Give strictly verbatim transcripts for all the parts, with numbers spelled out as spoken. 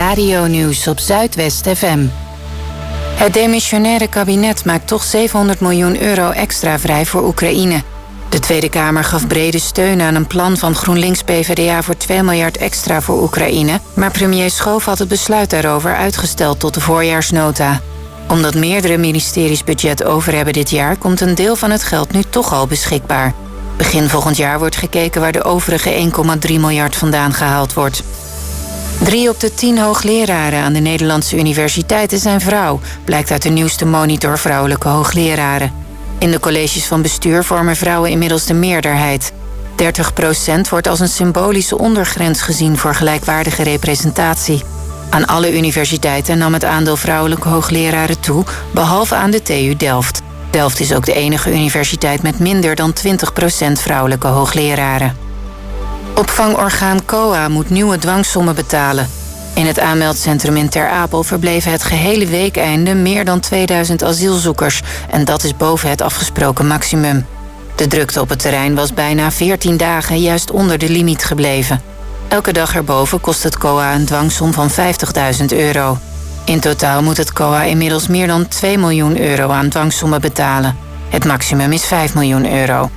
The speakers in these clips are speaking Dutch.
Radio-nieuws op Zuidwest F M. Het demissionaire kabinet maakt toch zevenhonderd miljoen euro extra vrij voor Oekraïne. De Tweede Kamer gaf brede steun aan een plan van GroenLinks-P V D A voor twee miljard extra voor Oekraïne, maar premier Schoof had het besluit daarover uitgesteld tot de voorjaarsnota. Omdat meerdere ministeries budget over hebben dit jaar, komt een deel van het geld nu toch al beschikbaar. Begin volgend jaar wordt gekeken waar de overige één komma drie miljard vandaan gehaald wordt. Drie op de tien hoogleraren aan de Nederlandse universiteiten zijn vrouw, blijkt uit de nieuwste monitor vrouwelijke hoogleraren. In de colleges van bestuur vormen vrouwen inmiddels de meerderheid. dertig procent wordt als een symbolische ondergrens gezien voor gelijkwaardige representatie. Aan alle universiteiten nam het aandeel vrouwelijke hoogleraren toe, behalve aan de T U Delft. Delft is ook de enige universiteit met minder dan twintig procent vrouwelijke hoogleraren. Opvangorgaan C O A moet nieuwe dwangsommen betalen. In het aanmeldcentrum in Ter Apel verbleven het gehele weekeinde meer dan tweeduizend asielzoekers en dat is boven het afgesproken maximum. De drukte op het terrein was bijna veertien dagen juist onder de limiet gebleven. Elke dag erboven kost het C O A een dwangsom van vijftigduizend euro. In totaal moet het C O A inmiddels meer dan twee miljoen euro aan dwangsommen betalen. Het maximum is vijf miljoen euro.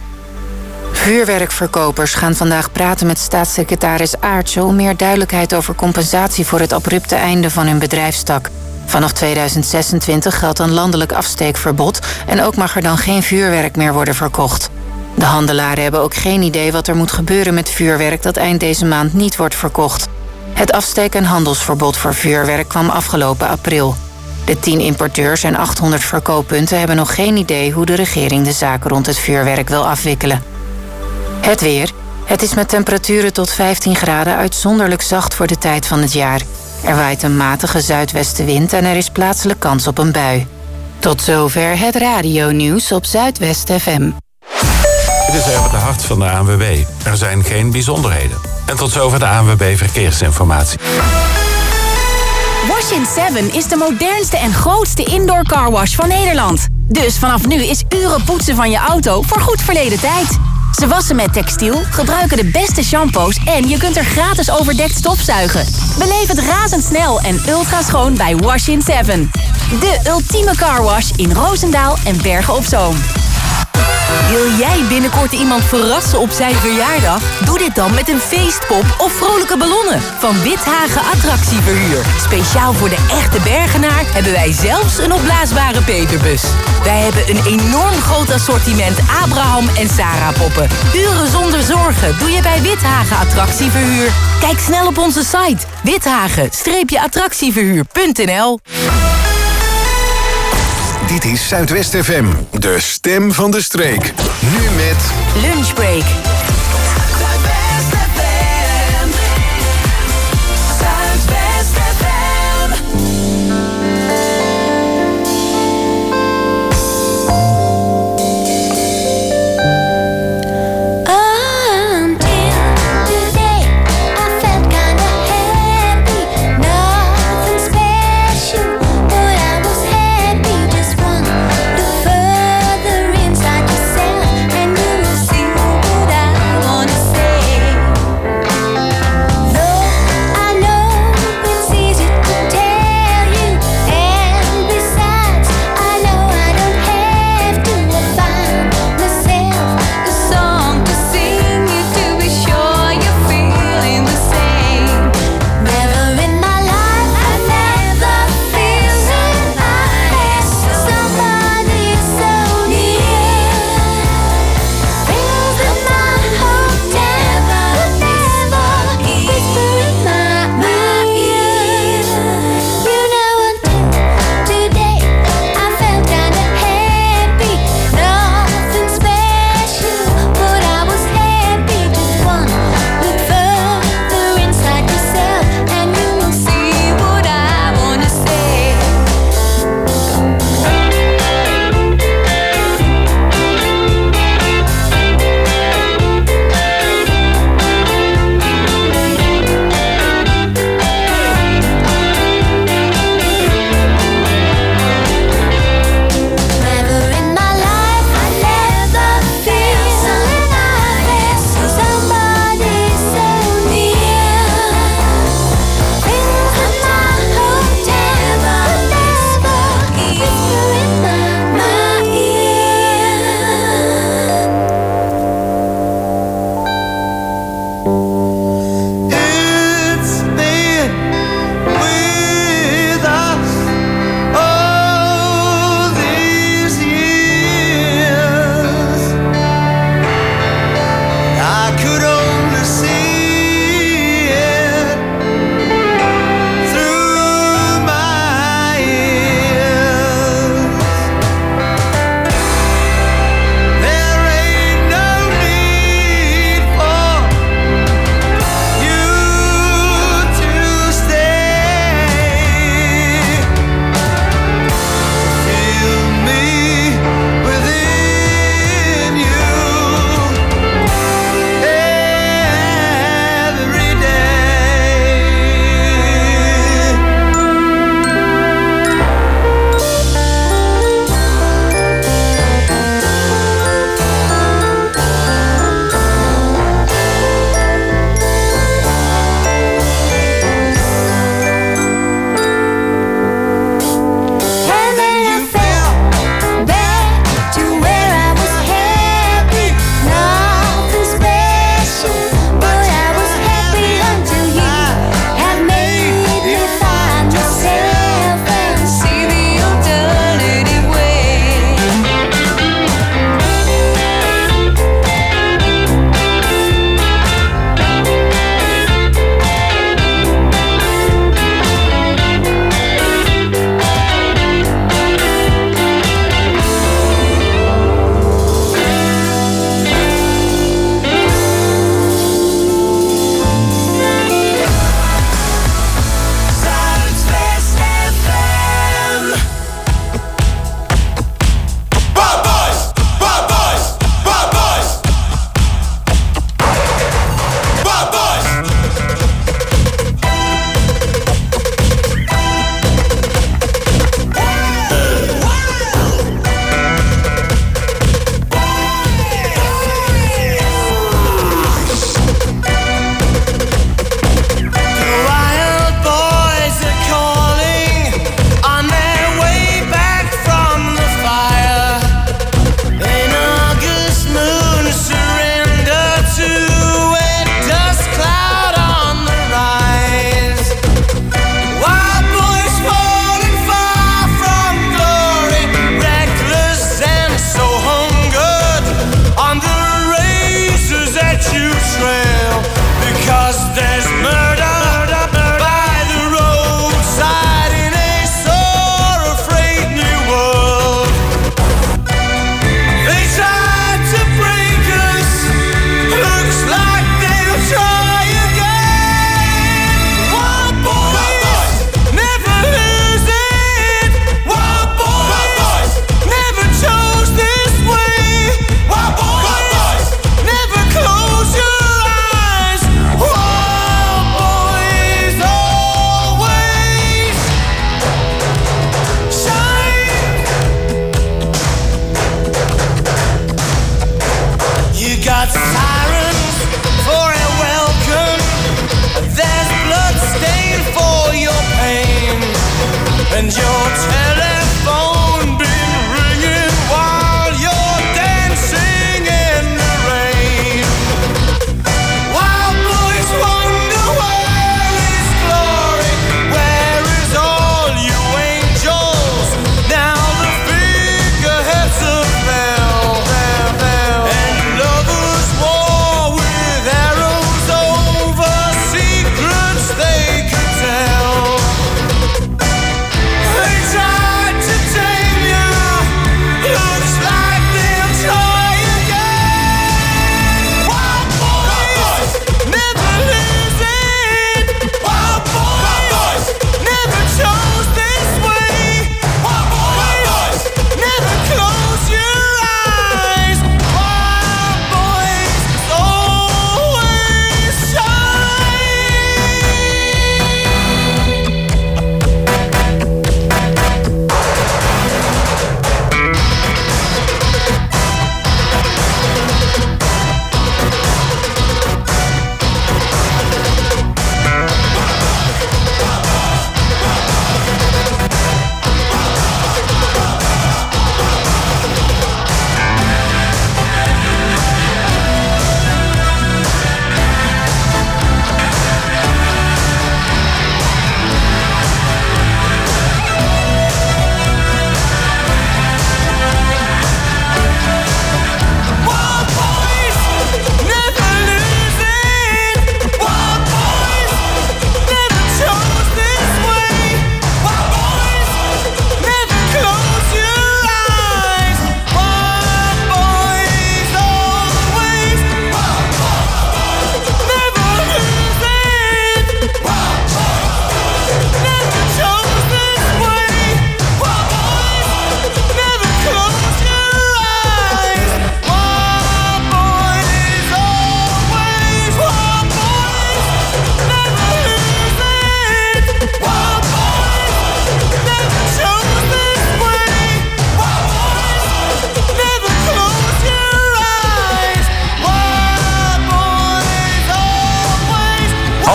Vuurwerkverkopers gaan vandaag praten met staatssecretaris Aartsen om meer duidelijkheid over compensatie voor het abrupte einde van hun bedrijfstak. Vanaf tweeduizend zesentwintig geldt een landelijk afsteekverbod en ook mag er dan geen vuurwerk meer worden verkocht. De handelaren hebben ook geen idee wat er moet gebeuren met vuurwerk dat eind deze maand niet wordt verkocht. Het afsteek- en handelsverbod voor vuurwerk kwam afgelopen april. De tien importeurs en achthonderd verkooppunten hebben nog geen idee hoe de regering de zaak rond het vuurwerk wil afwikkelen. Het weer. Het is met temperaturen tot vijftien graden uitzonderlijk zacht voor de tijd van het jaar. Er waait een matige zuidwestenwind en er is plaatselijk kans op een bui. Tot zover het radio-nieuws op Zuidwest F M. Dit is even de hart van de A N W B. Er zijn geen bijzonderheden. En tot zover de A N W B Verkeersinformatie. Wash in Seven is de modernste en grootste indoor carwash van Nederland. Dus vanaf nu is uren poetsen van je auto voor goed verleden tijd. Ze wassen met textiel, gebruiken de beste shampoos en je kunt er gratis overdekt stofzuigen. Beleef het razendsnel en ultra schoon bij Wash in Seven. De ultieme carwash in Roosendaal en Bergen op Zoom. Wil jij binnenkort iemand verrassen op zijn verjaardag? Doe dit dan met een feestpop of vrolijke ballonnen van Withagen Attractieverhuur. Speciaal voor de echte Bergenaar hebben wij zelfs een opblaasbare peperbus. Wij hebben een enorm groot assortiment Abraham en Sarah poppen. Uren zonder zorgen doe je bij Withagen Attractieverhuur. Kijk snel op onze site withagen attractieverhuur punt n l. Dit is Zuidwest F M, de stem van de streek. Nu met Lunchbreak. Further inside yourself, and you will see that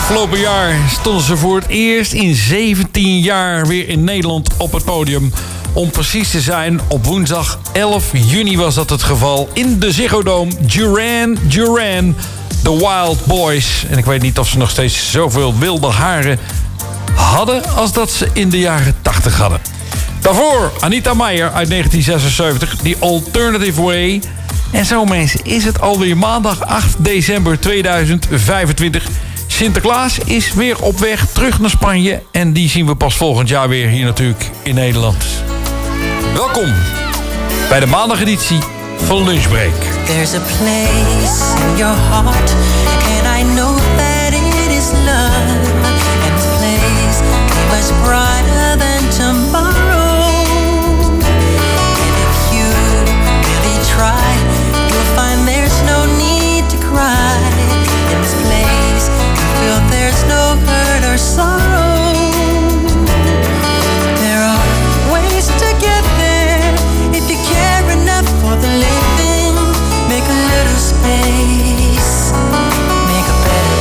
Afgelopen jaar stonden ze voor het eerst in zeventien jaar weer in Nederland op het podium. Om precies te zijn, op woensdag elf juni was dat het geval in de Ziggo Dome. Duran Duran, The Wild Boys. En ik weet niet of ze nog steeds zoveel wilde haren hadden als dat ze in de jaren tachtig hadden. Daarvoor Anita Meijer uit negentien zesenzeventig, The Alternative Way. En zo mensen, is het alweer maandag acht december tweeduizend vijfentwintig. Sinterklaas is weer op weg terug naar Spanje. En die zien we pas volgend jaar weer hier natuurlijk in Nederland. Welkom bij de maandageditie van Lunchbreak. There's a place in your heart, and I know that it is love. And this place is much brighter than tomorrow. And if you really try, you'll find there's no need to cry. In this place, you feel there's no hurt or sorrow. There are ways to get there if you care enough for the living. Make a little space, make a better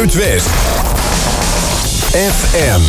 Zuidwest F M.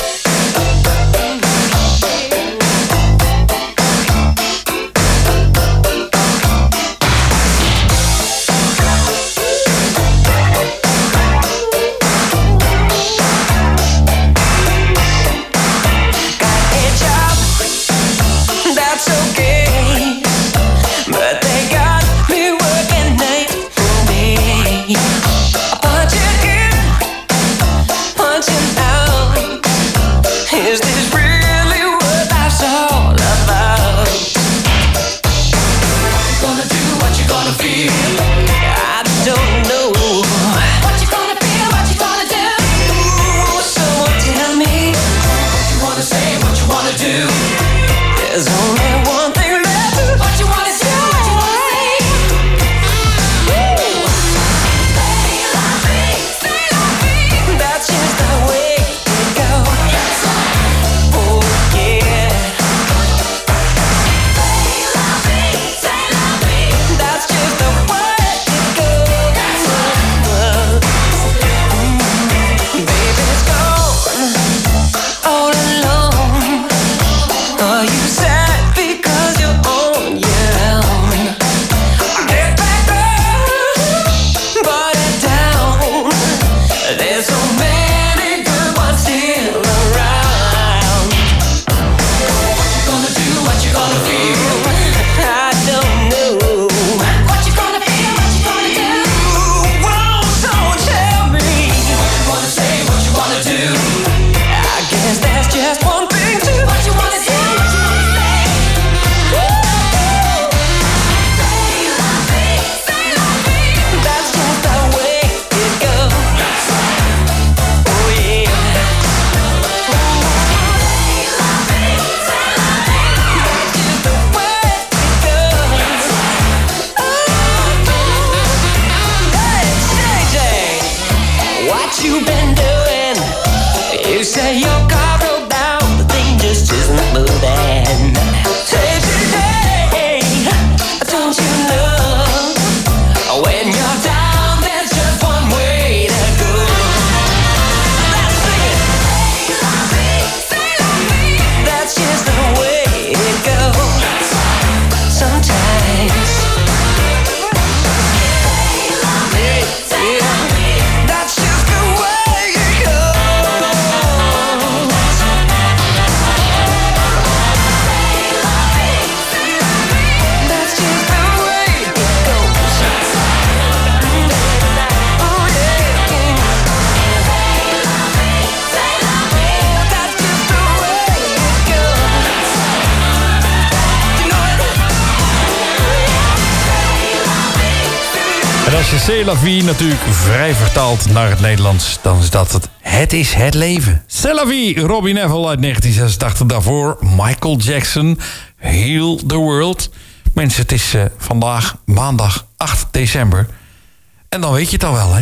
C'est la vie natuurlijk vrij vertaald naar het Nederlands, dan is dat het Het is het leven. C'est la vie, Robbie Neville uit negentien zesentachtig. Daarvoor Michael Jackson, Heal the World. Mensen, het is uh, vandaag maandag acht december. En dan weet je het al wel, hè?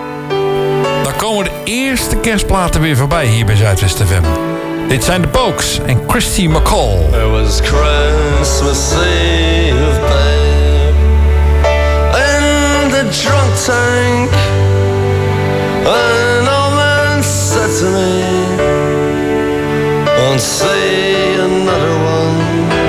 Dan komen de eerste kerstplaten weer voorbij hier bij Zuidwest F M. Dit zijn de Pokes en Christy McCall. It was Christmas Eve, babe, in the drunk tank. An old man said to me, won't see another one.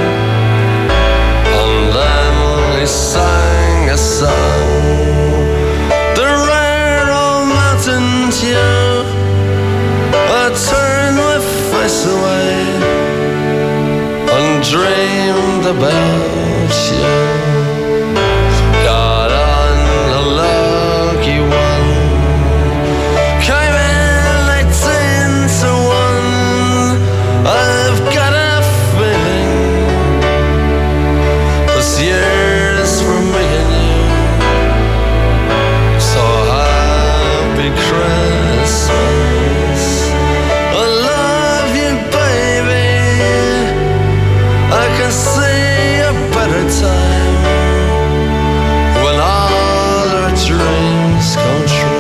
And then he sang a song, the rare old mountain tune. I turned my face away and dreamed about you. Got on a lucky one, came in eighteen to one. I've got a feeling this year's for me and you. So happy Christmas, I love you, baby. I can see a better time when all our dreams come true.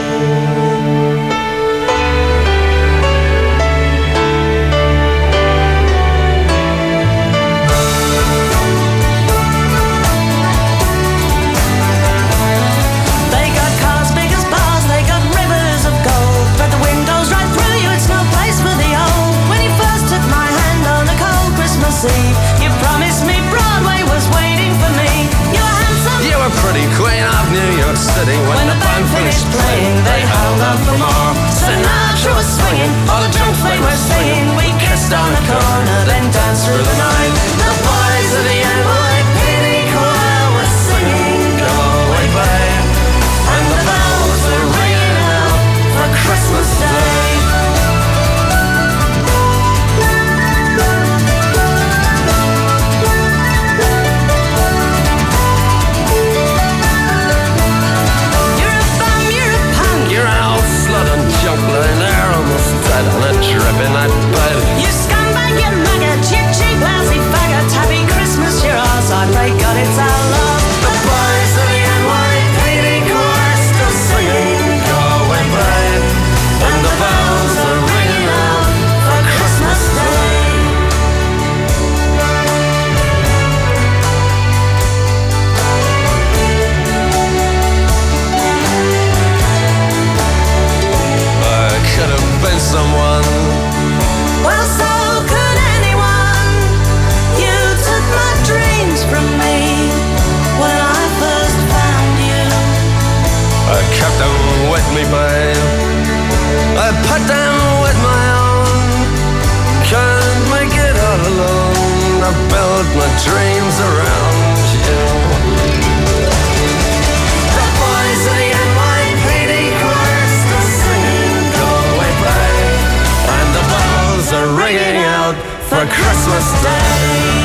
They got cars big as bars, they got rivers of gold. When the band finished playing, they held on for more. Sinatra was swinging, all the drunk they were singing. We kissed on the corner, then danced through the night. The boys of the N Y P D choir were singing Go Away Babe, and the bells were ringing out for Christmas Day. They're almost dead on a dripping night bed. You scumbag, you maggot, cheap, cheap, lousy faggot. Happy Christmas, you're ours, I pray God it's our love. The boys of the N Y P D choir still singing Go Away Babe, and the bells are ringing out for Christmas Day. Could have been someone. Well, so could anyone. You took my dreams from me when I first found you. I kept them with me, babe. I put them with my own. Can't make it all alone. I built my dreams around you. The boys of the N Y P D choir still singing Go Away Babe, and the bells are ringing out for Christmas Day.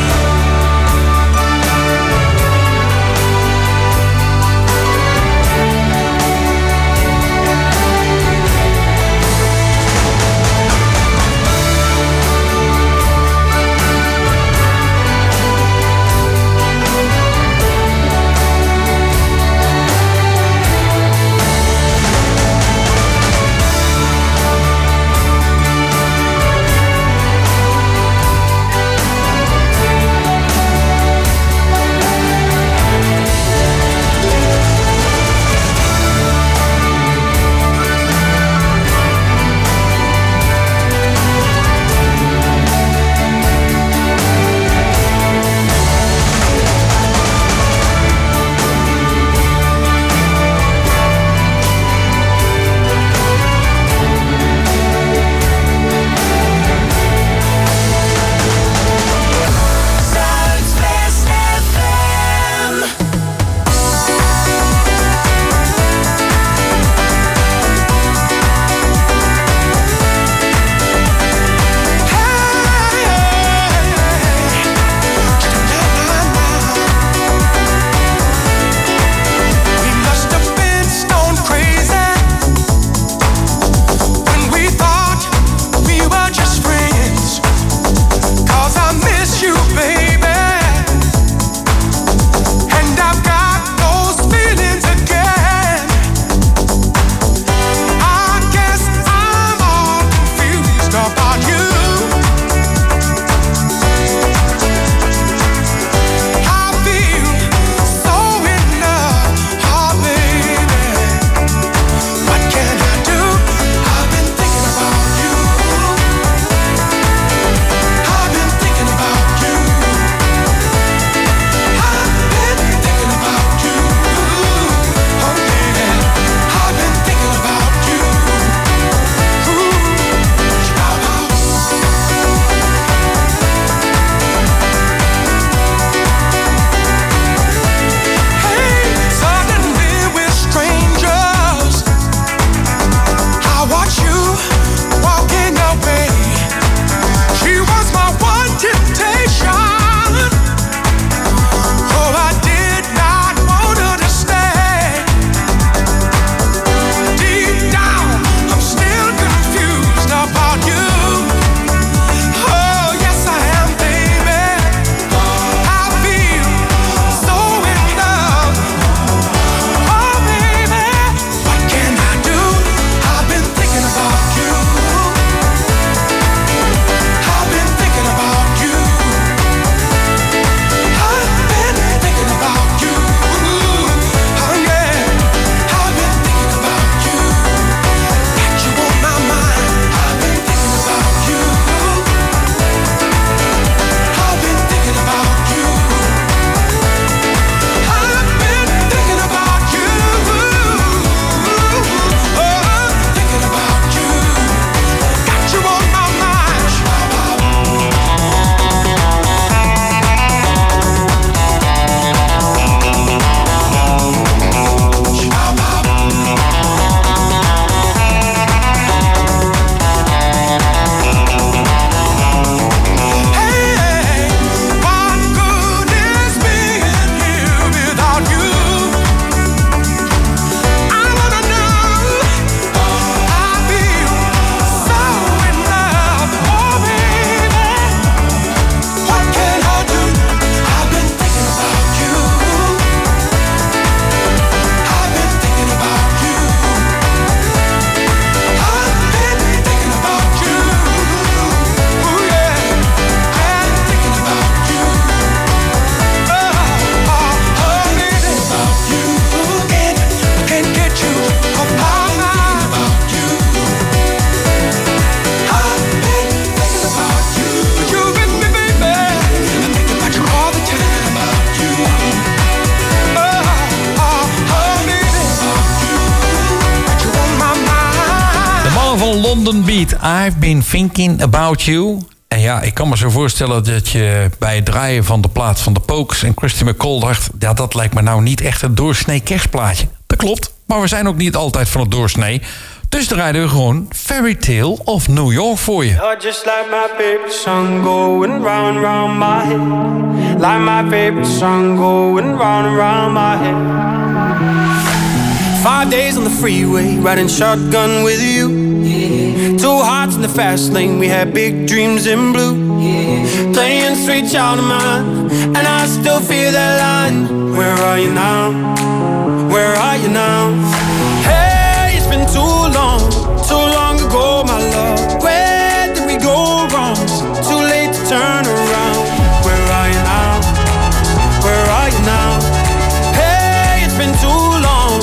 van London Beat. I've been thinking about you. En ja, ik kan me zo voorstellen dat je bij het draaien van de plaat van de Pokes en Christy McCall dacht, ja, dat lijkt me nou niet echt een doorsnee kerstplaatje. Dat klopt, maar we zijn ook niet altijd van het doorsnee. Dus draaiden we gewoon Fairy Tale of New York voor je. You're just like my favorite song going round round my head. Like my favorite song going round round my head. Five days on the freeway, riding shotgun with you. Yeah. Two hearts in the fast lane, we had big dreams in blue. Yeah. Playing sweet child of mine, and I still feel that line. Where are you now? Where are you now? Hey, it's been too long, too long ago, my love. Where did we go wrong? It's too late to turn around. Where are you now? Where are you now? Hey, it's been too long.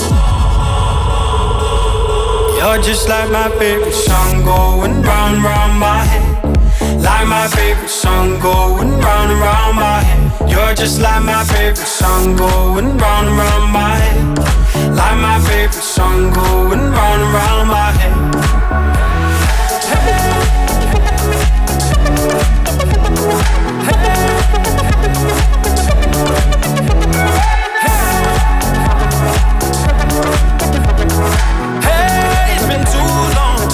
You're just like my favorite song going round, round my head. Like my favorite song going round and round my head. You're just like my favorite song going round and round my head. Like my favorite song going round and round my head. Hey, it's been too long.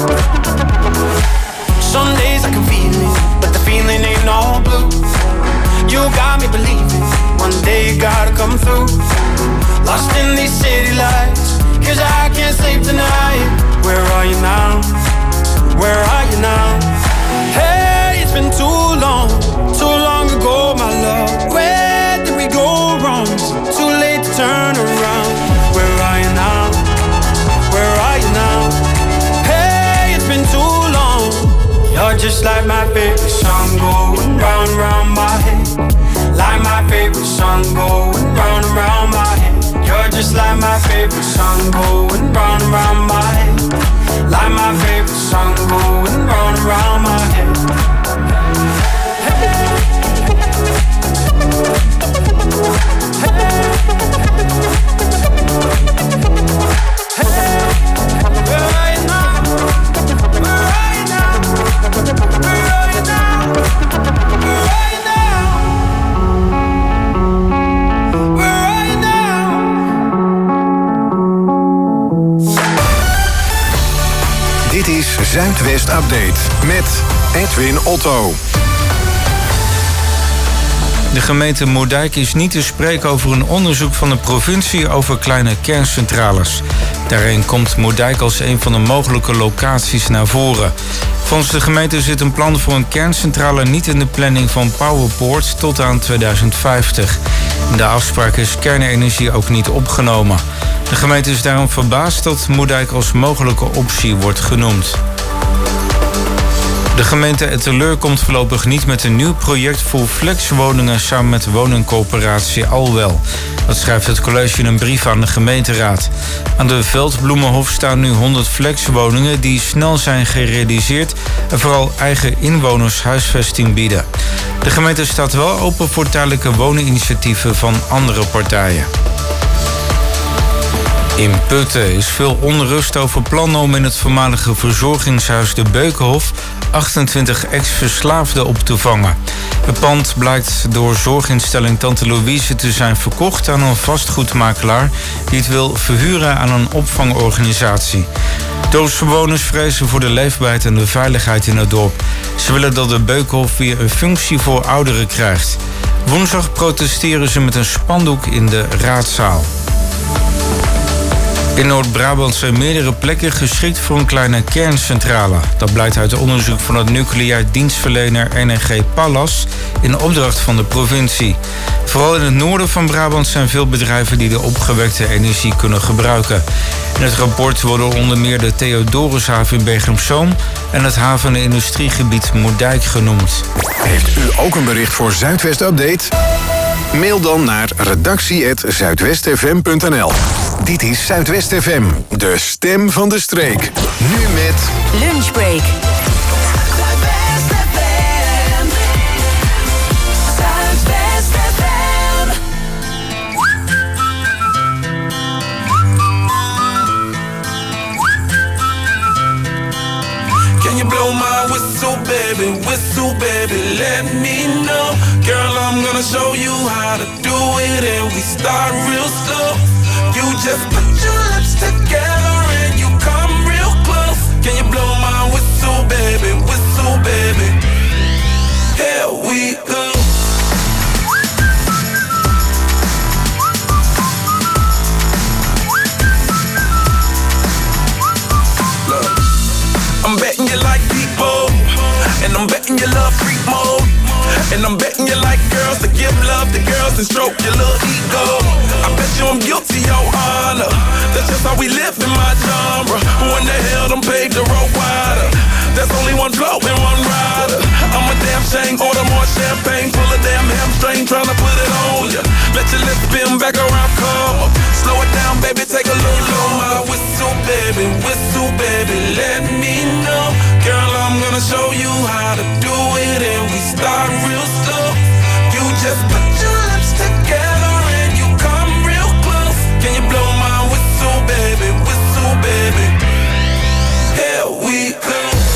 Some days I can feel it, but the feeling ain't all blue. You got me believing one day you gotta come through. Lost in these city lights, cause I can't sleep tonight. Where are you now? Where are you now? Hey, it's been too long, too long ago, my love. Where did we go wrong? It's too late to turn around. Where are you now? Where are you now? Hey, it's been too long. You're just like my favorite song going round, round my head. Like my favorite song going round and round my head. You're just like my favorite song going round and round my head. Like my favorite song going round and round my head. Hey. Hey. Where are you now? Where are you now? Where are you now? Where are you now? Where are you now? Dit is Zuidwest Update met Edwin Otto. De gemeente Moerdijk is niet te spreken over een onderzoek van de provincie over kleine kerncentrales. Daarin komt Moerdijk als een van de mogelijke locaties naar voren. Volgens de gemeente zit een plan voor een kerncentrale niet in de planning van Powerpoort tot aan tweeduizend vijftig. In de afspraak is kernenergie ook niet opgenomen. De gemeente is daarom verbaasd dat Moerdijk als mogelijke optie wordt genoemd. De gemeente Etteleur komt voorlopig niet met een nieuw project voor flexwoningen samen met de woningcorporatie Alwel. Dat schrijft het college in een brief aan de gemeenteraad. Aan de Veldbloemenhof staan nu honderd flexwoningen die snel zijn gerealiseerd en vooral eigen inwoners huisvesting bieden. De gemeente staat wel open voor tijdelijke woninginitiatieven van andere partijen. In Putten is veel onrust over plannen om in het voormalige verzorgingshuis De Beukenhof achtentwintig ex-verslaafden op te vangen. Het pand blijkt door zorginstelling Tante Louise te zijn verkocht aan een vastgoedmakelaar die het wil verhuren aan een opvangorganisatie. Dorpsbewoners vrezen voor de leefbaarheid en de veiligheid in het dorp. Ze willen dat de Beukenhof weer een functie voor ouderen krijgt. Woensdag protesteren ze met een spandoek in de raadzaal. In Noord-Brabant zijn meerdere plekken geschikt voor een kleine kerncentrale. Dat blijkt uit onderzoek van het nucleair dienstverlener N R G Pallas in opdracht van de provincie. Vooral in het noorden van Brabant zijn veel bedrijven die de opgewekte energie kunnen gebruiken. In het rapport worden onder meer de Theodorushaven in Bergen-op-Zoom en het haven- en industriegebied Moerdijk genoemd. Heeft u ook een bericht voor Zuidwest Update? Mail dan naar redactie apenstaartje zuidwestfm punt n l. Dit is Zuidwest F M, de stem van de streek. Nu met Lunchbreak. whistle, baby, whistle, baby, let me know. Girl, I'm gonna show you how to do it, and we start real slow. You just put your lips together and you come real close. Can you blow my whistle, baby, whistle, baby? Here we go. Look, I'm betting you like people, and I'm betting you love freak mode. And I'm betting you like girls to give love to girls and stroke your little ego. I bet you I'm guilty, your honor. That's just how we live in my genre. Who in the hell done paved the road wider? There's only one flow and one rider. I'm a damn shame, order more champagne. Pull a damn hamstring, tryna put it on ya. Let your lips spin back around, come up. Slow it down, baby, take a little low. My whistle, baby, whistle, baby, let me know. Girl, I'm gonna show you how to do it, and we start real slow. You just put your lips together and you come real close. Can you blow my whistle, baby, whistle, baby? Here we go.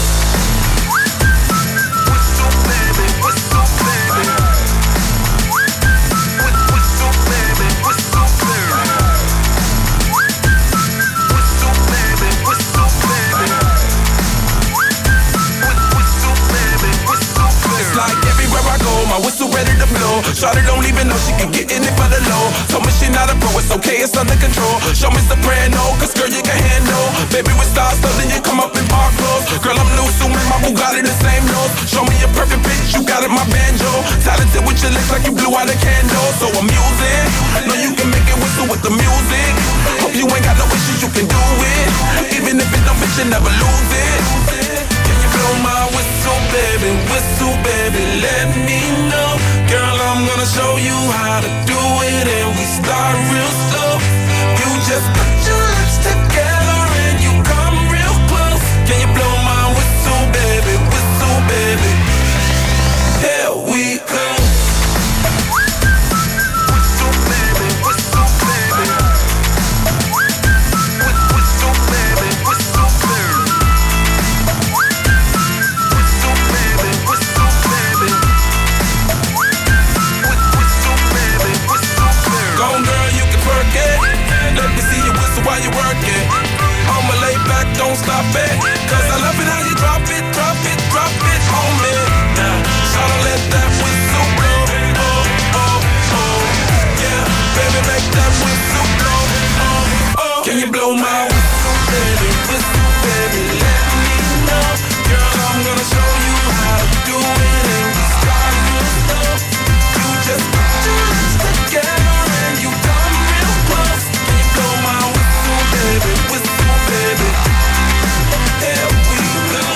My whistle ready to blow. Shawty don't even know she can get in it for the low. Told me she not a pro, it's okay, it's under control. Show me soprano, cause girl you can handle. Baby with stars, so then you come up in park clothes. Girl I'm new, so my Bugatti the same nose. Show me your perfect pitch, you got it, my banjo. Talented with your lips like you blew out a candle. So amusing, know you can make it whistle with the music. Hope you ain't got no issues, you can do it. Even if it don't fit, you never lose it. Blow my whistle, baby, whistle, baby, let me know. Girl, I'm gonna show you how to do it, and we start real slow. You just put your lips together and you come real close. Can you blow my whistle, baby, whistle, baby? Here we go. Whistle, baby, whistle, baby. Whistle, baby, whistle, baby. Let me see you whistle while you work it. I'ma lay back, don't stop it. Cause I love it how you drop it, drop it, drop it on me. Tryna let that whistle blow. Oh, oh, oh. Yeah, baby, make that whistle blow. Oh, oh. Can you blow my whistle, baby? Whistle, baby, let me know. Girl, I'm gonna show you how to do it, and we start real slow. You just put your lips together and you come real close. Blow my whistle, baby, whistle, baby. Here we go.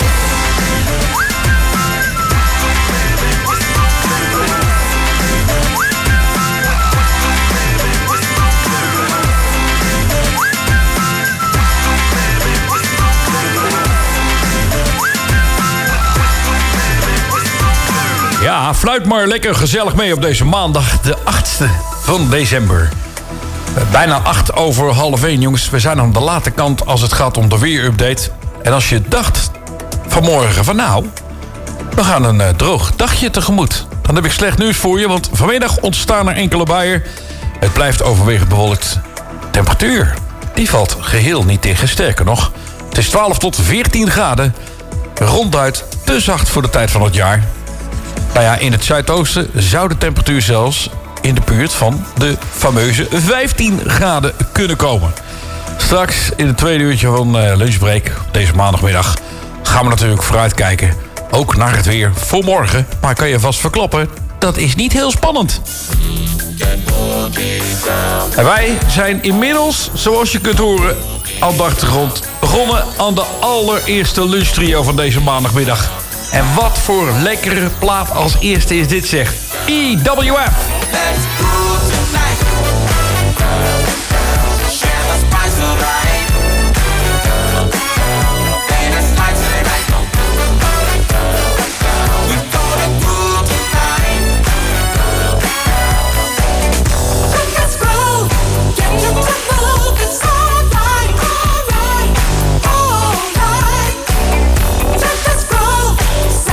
Ja, fluit maar lekker gezellig mee op deze maandag, de achtste van december. Bijna acht over half één, jongens. We zijn aan de late kant als het gaat om de weerupdate. En als je dacht vanmorgen van nou, we gaan een uh, droog dagje tegemoet. Dan heb ik slecht nieuws voor je, want vanmiddag ontstaan er enkele buien. Het blijft overwegend bewolkt. Temperatuur, die valt geheel niet tegen. Sterker nog, het is twaalf tot veertien graden. Ronduit te zacht voor de tijd van het jaar. Nou ja, in het zuidoosten zou de temperatuur zelfs in de buurt van de fameuze vijftien graden kunnen komen. Straks in het tweede uurtje van uh, lunchbreak deze maandagmiddag gaan we natuurlijk vooruitkijken. Ook naar het weer voor morgen. Maar ik kan je vast verklappen, dat is niet heel spannend. En wij zijn inmiddels, zoals je kunt horen, aan de achtergrond begonnen aan de allereerste lunchtrio van deze maandagmiddag. En wat voor lekkere plaat als eerste is dit, zeg. E W F. Let's go.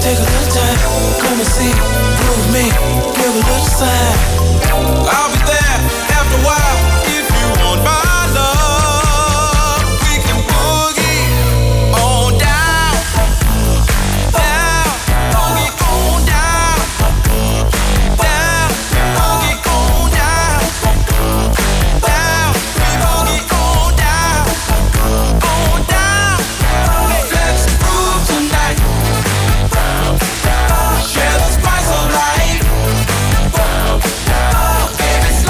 take a little time, come and see, groove me, give a little sign. I'll be there after a while if you want my love. We can boogie on down, down, boogie on down, down, boogie on down, down, boogie on down, on down. Let's groove tonight. Share the spice of life. Baby,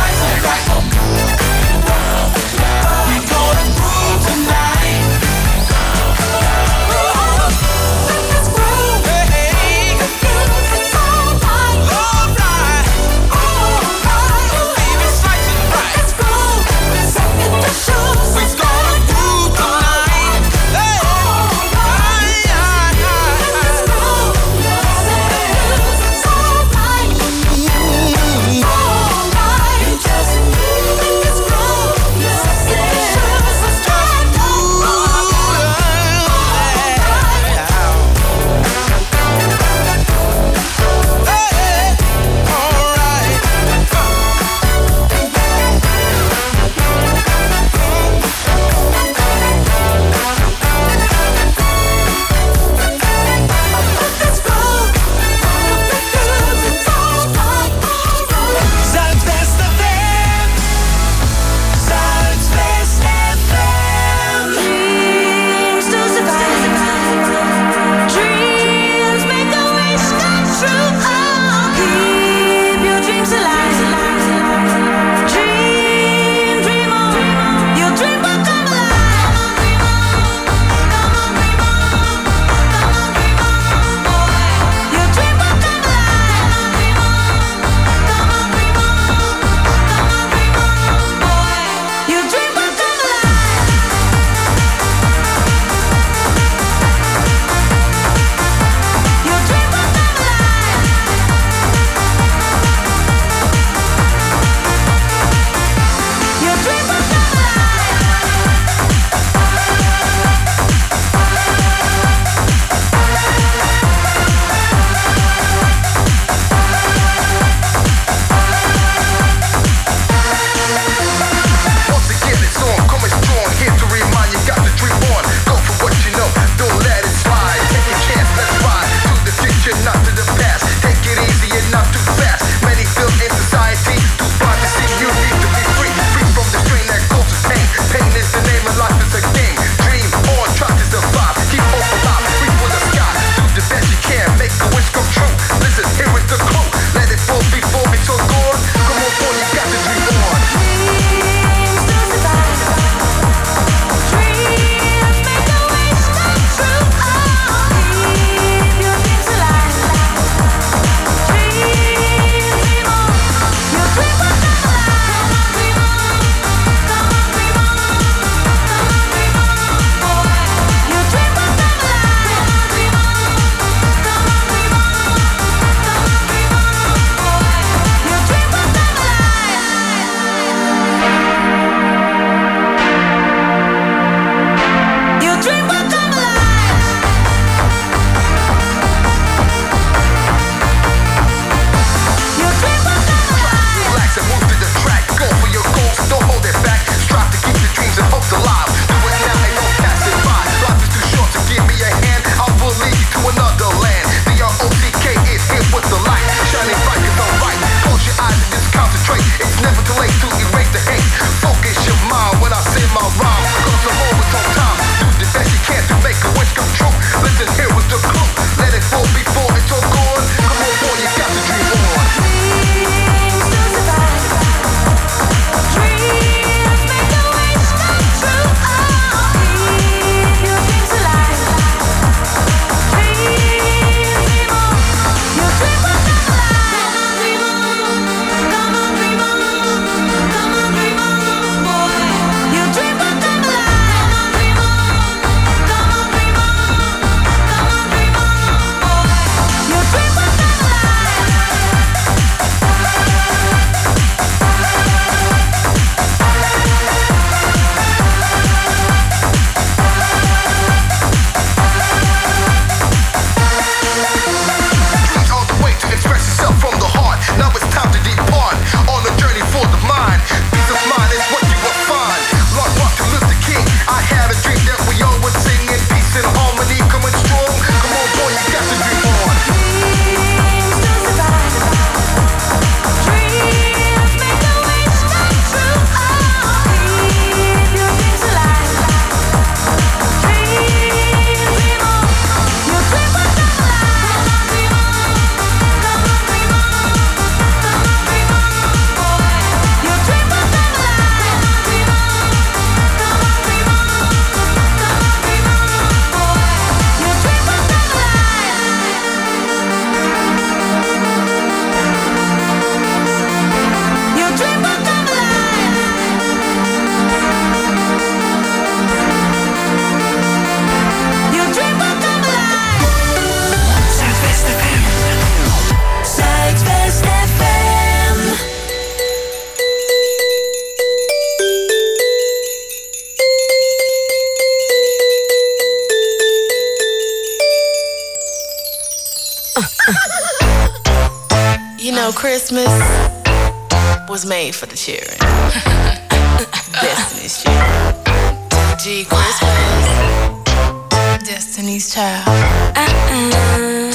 You know, Christmas was made for the children. Destiny's children. G Christmas. Destiny's child. Uh-uh.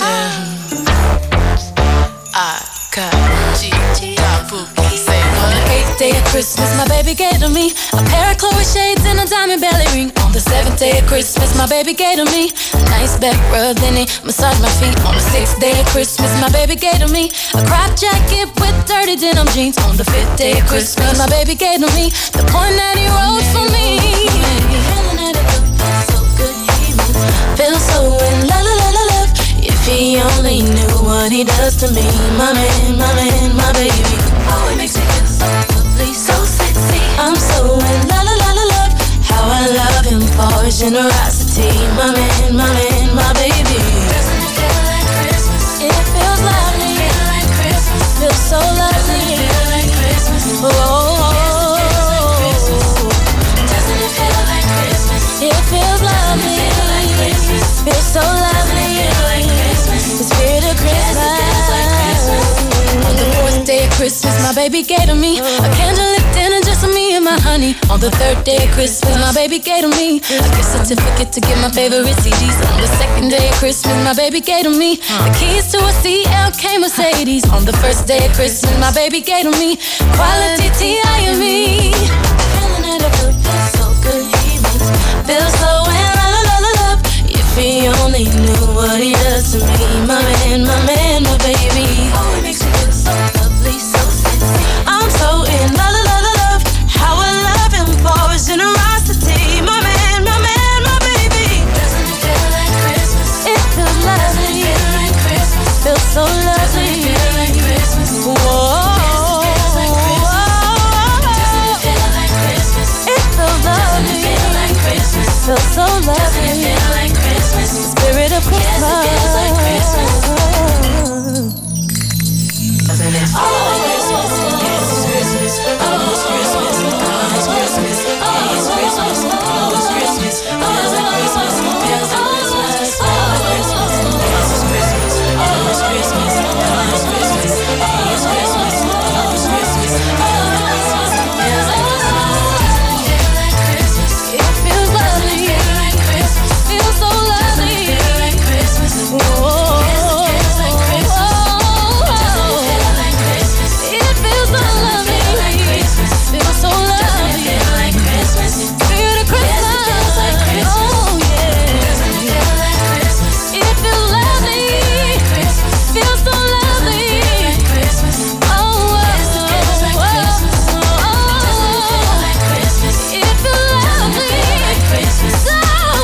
I got G, got Bookie. Say what? Eighth day of Christmas, my baby gave to me a pair of Chloe shades and a diamond belly ring. On the seventh day of Christmas, my baby gave to me a nice back rub, then he massaged my feet. On the sixth day of Christmas, my baby gave to me a crop jacket with dirty denim jeans. On the fifth day of Christmas, my baby gave to me the poem that he wrote for me. Feel so in la la la la love. If he only knew what he does to me, my man, my man, my baby. Oh, it makes me feel so lovely, so sexy. I'm so in la la la la love. How I love him for his generosity, my man, my man, my baby. Doesn't it feel like Christmas? It feels lovely. Doesn't it feel like Christmas? Feels so lovely. Doesn't it feel like Christmas? Oh. Doesn't it feel like Christmas? It feels lovely. Feels so lovely. The spirit of Christmas. On the fourth day of Christmas, my baby gave to me a candlelit dinner just for me and my honey. On the third day of Christmas, my baby gave to me a gift certificate to get my favorite C Ds. On the second day of Christmas, my baby gave to me the keys to a C L K Mercedes. On the first day of Christmas, my baby gave to me quality T I and me. Feeling it up, feels so good. He makes me feel so in love. If he only knew what he does to me, my man, my man, my baby. Oh, it makes me feel so lovely, so sexy. I'm so in la la la la love. How I love him for his generosity, my man, my man, my baby. Doesn't it feel like Christmas? It feels lovely. Doesn't it feel like Christmas? Feels so lovely. Doesn't it feel like Christmas? Whoa. Doesn't it feel like Christmas? It feels lovely. Doesn't it feel like Christmas? Feels so lovely. Doesn't it feel like Christmas? The spirit of Christmas. Yes, it feels like Christmas. Doesn't it feel like Christmas? Yes, it's Christmas. Oh, it's Christmas. Oh, it's Christmas. Oh, it's Christmas. Oh, it's Christmas. Feels like Christmas. Feels like Christmas. Oh, it's Christmas. Yes, it's Christmas. Oh, it's Christmas. Oh, it's Christmas. Oh, it's Christmas. Oh, it's Christmas. Oh, it's Christmas. Feels like Christmas. It feels lovely. Feels so lovely. Feel like Christmas. Whoa. Feels like Christmas. Doesn't it feel like Christmas? It feels so lovely. Feels so lovely. Feel like Christmas. Spirit of Christmas. Feels like Christmas. Oh yeah. Doesn't it feel like Christmas? It feels lovely. Feels so lovely. Like Christmas. Oh oh. Feels like Christmas. Doesn't it feel like Christmas? It feels lovely. Like Christmas. So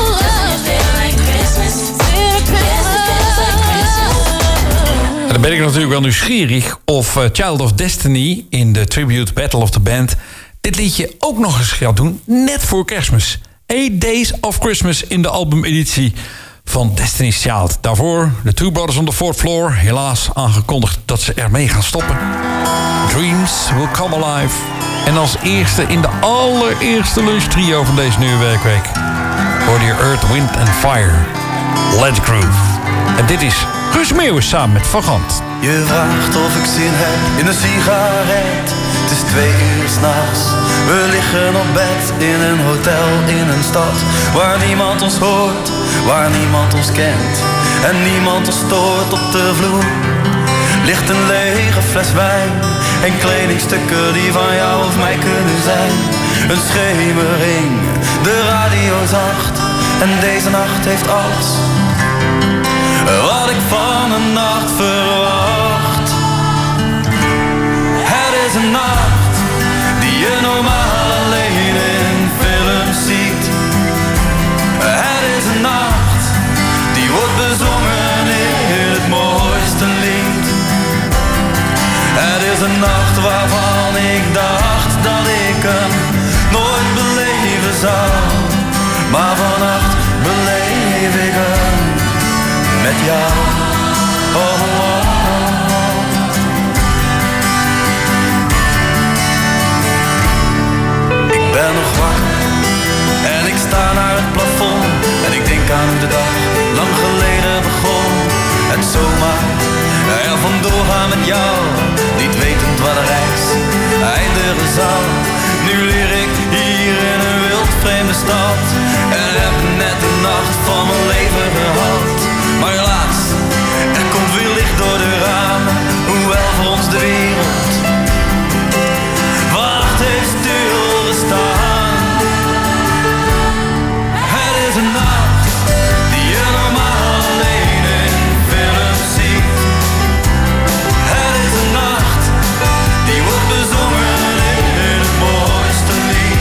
En dan ben ik natuurlijk wel nieuwsgierig of uh, Child of Destiny in de Tribute Battle of the Band dit liedje ook nog eens gaat doen, net voor Kerstmis. Eight Days of Christmas in de albumeditie van Destiny's Child. Daarvoor de Two Brothers on the Fourth Floor, helaas aangekondigd dat ze ermee gaan stoppen. Dreams Will Come Alive. En als eerste in de allereerste lunchtrio van deze nieuwe werkweek hoorde je Earth, Wind and Fire. Let's Groove. En dit is Guus Meeuwis samen met Van Gant. Je vraagt of ik zin heb in een sigaret. Het is twee uur s'nachts. We liggen op bed in een hotel in een stad waar niemand ons hoort, waar niemand ons kent en niemand ons stoort. Op de vloer ligt een lege fles wijn en kledingstukken die van jou of mij kunnen zijn. Een schemering, de radio zacht en deze nacht heeft alles wat ik van een nacht verwacht. Het is een nacht die je normaal alleen in films ziet. Het is een nacht die wordt bezongen in het mooiste lied. Het is een nacht waarvan ik dacht dat ik hem nooit beleven zou. Maar vannacht beleef ik hem met jou. Oh, oh, oh. Ik ben nog wakker en ik sta naar het plafond en ik denk aan hoe de dag lang geleden begon. En zomaar met jou, niet wetend waar de reis eindigen zal. Nu leer ik hier in een wild vreemde stad en heb net de nacht van mijn leven gehad. Maar helaas, er komt weer licht door de ramen, hoewel voor ons de wereld wacht heeft stilgestaan. Het is een nacht die je normaal alleen in films ziet. Het is een nacht die wordt bezongen in het mooiste lied.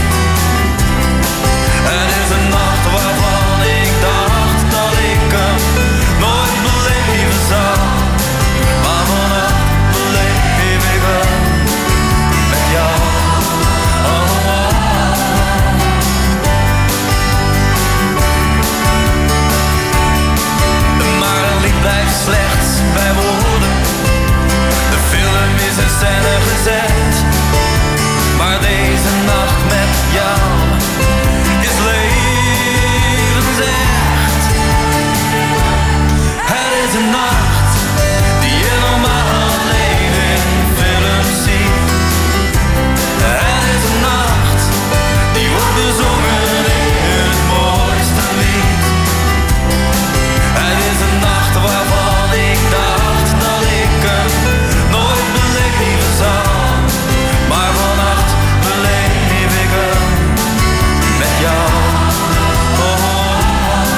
Het is een nacht waarvan ik dacht dat ik hem nooit beleven zou. Maar vannacht beleef ik wel met jou. Oh, oh, oh. Maar een lied blijft slechts bij woorden. De film is in scène gezet. Maar deze nacht met jou is levensecht. Het is een nacht die je normaal alleen in films ziet. Het is een nacht die wordt bezongen in het mooiste lied. Het is een nacht waarvan ik dacht dat ik hem nooit beleven zou. Maar vannacht beleef ik hem met jou. Oh, oh, oh.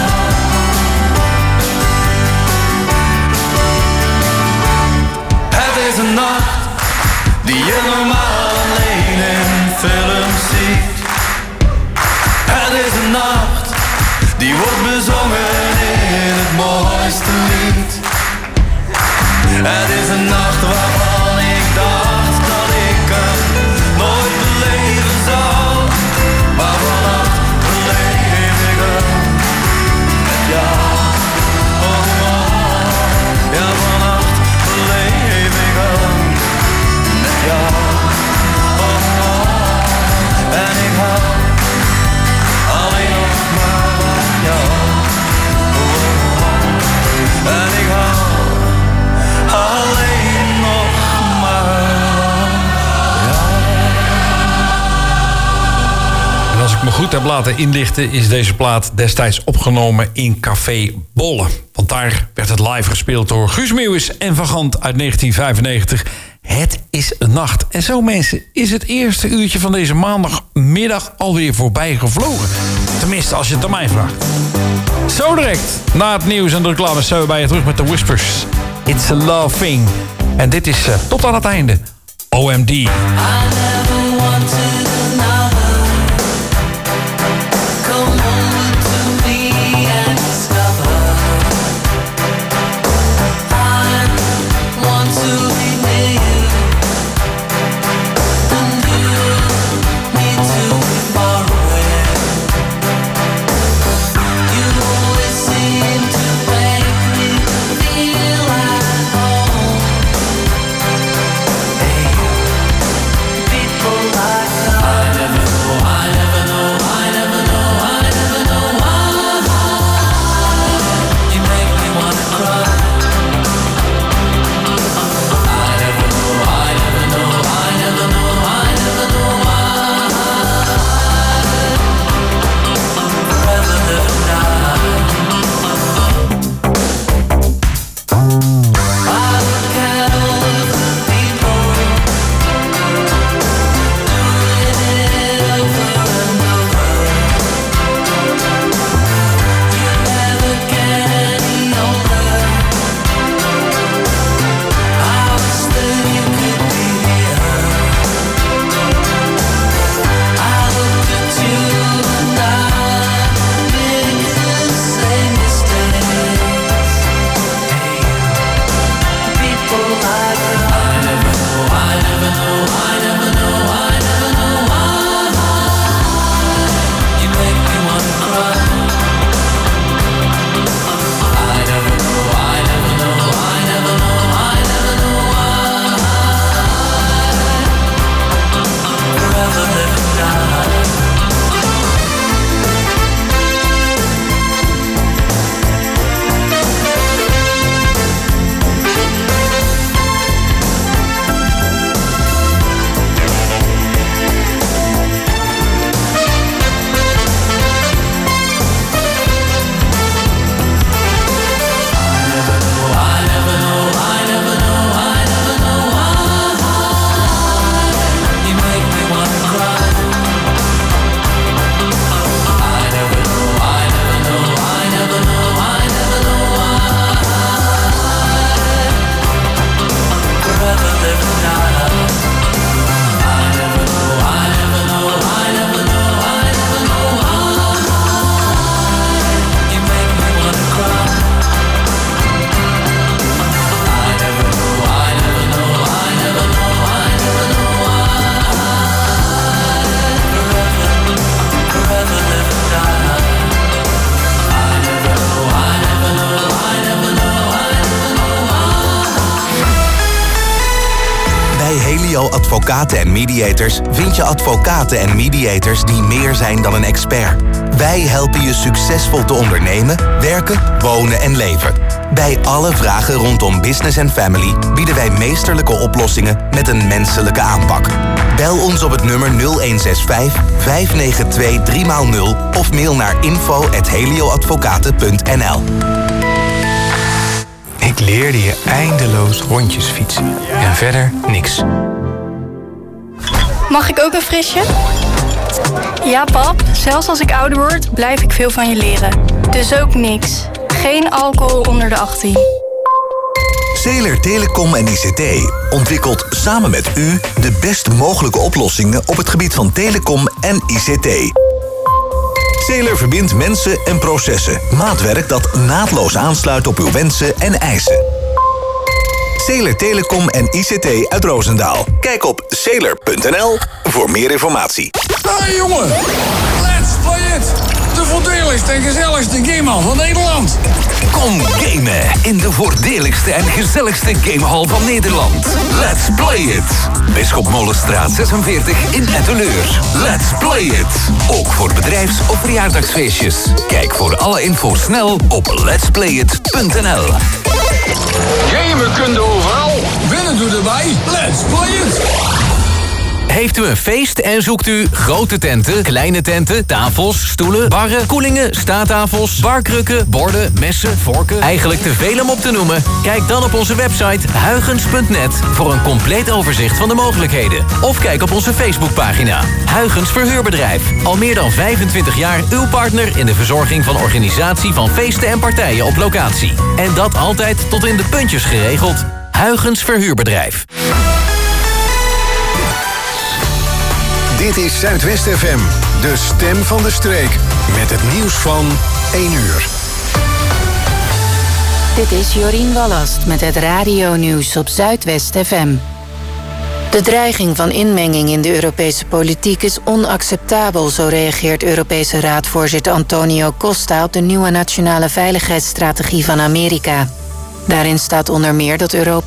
Het is een nacht die je normaal alleen in films ziet. Het is een nacht die wordt bezongen in het mooiste lied. Het is een nacht waarvan ik dacht dat ik hem nooit beleven zou. Maar vannacht beleef ik hem met jou. Oh, oh, oh. Ja, vannacht beleef ik hem met jou. Oh, oh, oh. En ik hou alleen nog maar van jou. Oh, oh, oh. En ik hou alleen nog maar van jou. En als ik me goed heb laten inlichten, is deze plaat destijds opgenomen in Café Bolle. Want daar werd het live gespeeld door Guus Meeuwis en Van Gant uit negentien vijfennegentig. Het is een nacht. En zo, mensen, is het eerste uurtje van deze maandagmiddag alweer voorbij gevlogen. Tenminste, als je het aan mij vraagt. Zo direct, na het nieuws en de reclame, zijn we bij je terug met de Whispers. It's a Love Thing. En dit is uh, tot aan het einde O M D. I never wanted another. Come over to me and discover. I want to be near you, and you need to be far away. You always seem to make me feel at home. Hey, people like Helio Advocaten en Mediators vind je advocaten en mediators die meer zijn dan een expert. Wij helpen je succesvol te ondernemen, werken, wonen en leven. Bij alle vragen rondom business en family bieden wij meesterlijke oplossingen met een menselijke aanpak. Bel ons op het nummer nul een zes vijf, vijf negen twee, drie nul of mail naar info at helioadvocaten punt n l. Ik leerde je eindeloos rondjes fietsen. En verder niks. Mag ik ook een frisje? Ja, pap. Zelfs als ik ouder word, blijf ik veel van je leren. Dus ook niks. Geen alcohol onder de achttien. Zeeler Telecom en I C T ontwikkelt samen met u de best mogelijke oplossingen op het gebied van telecom en I C T. Zeeler verbindt mensen en processen. Maatwerk dat naadloos aansluit op uw wensen en eisen. Zeeler Telecom en I C T uit Roosendaal. Kijk op zeeler punt n l voor meer informatie. Hey jongen, let's play it! De voordeligste en gezelligste gamehal van Nederland. Kom gamen in de voordeligste en gezelligste gamehal van Nederland. Let's play it! Bisschop Molenstraat zesenveertig in Etteleur. Let's play it! Ook voor bedrijfs- of verjaardagsfeestjes. Kijk voor alle info snel op lets play it punt n l. Gamen kun je overal. Winnen doe erbij. Let's play it! Heeft u een feest en zoekt u grote tenten, kleine tenten, tafels, stoelen, barren, koelingen, staattafels, barkrukken, borden, messen, vorken? Eigenlijk te veel om op te noemen? Kijk dan op onze website huygens punt net voor een compleet overzicht van de mogelijkheden. Of kijk op onze Facebookpagina. Huygens Verhuurbedrijf. Al meer dan vijfentwintig jaar uw partner in de verzorging van organisatie van feesten en partijen op locatie. En dat altijd tot in de puntjes geregeld. Huygens Verhuurbedrijf. Dit is Zuidwest F M, de stem van de streek. Met het nieuws van één uur. Dit is Jorien Wallast met het radionieuws op Zuidwest F M. De dreiging van inmenging in de Europese politiek is onacceptabel, zo reageert Europese Raadvoorzitter Antonio Costa op de nieuwe nationale veiligheidsstrategie van Amerika. Daarin staat onder meer dat Europa